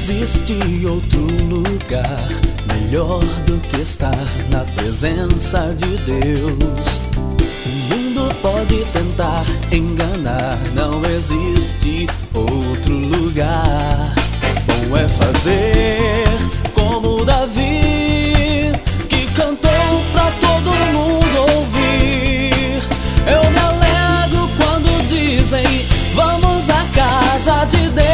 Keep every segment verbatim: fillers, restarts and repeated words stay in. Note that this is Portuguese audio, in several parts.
existe outro lugar melhor do que estar na presença de Deus. O mundo pode tentar enganar, não existe outro lugar. Bom é fazer como Davi, que cantou pra todo mundo ouvir. Eu me alegro quando dizem: vamos à casa de Deus.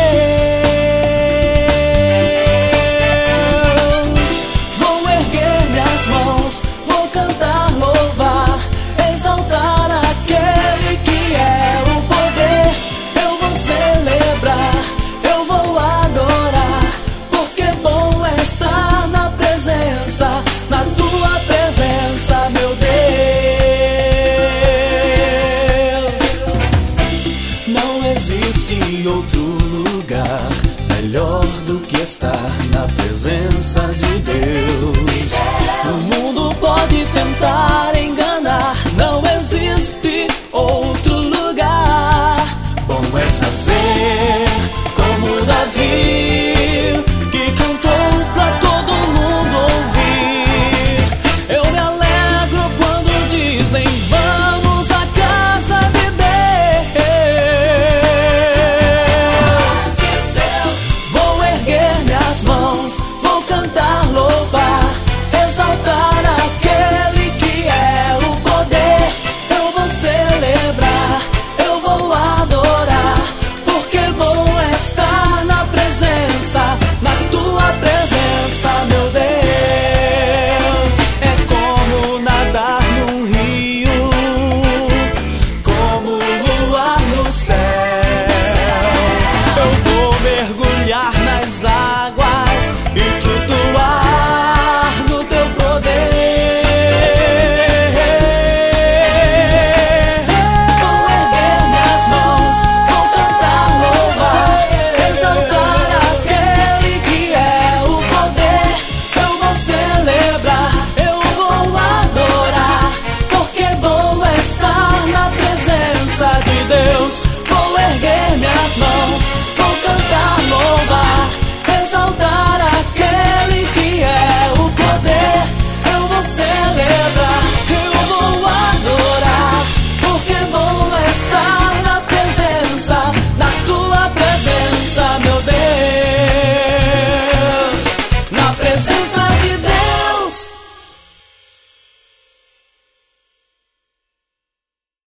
Vou erguer minhas mãos, vou cantar, louvar, exaltar aquele que é o poder. Eu vou celebrar, eu vou adorar, porque bom é estar na presença, na tua presença, meu Deus. Não existe outro lugar melhor do que estar na presença de Deus.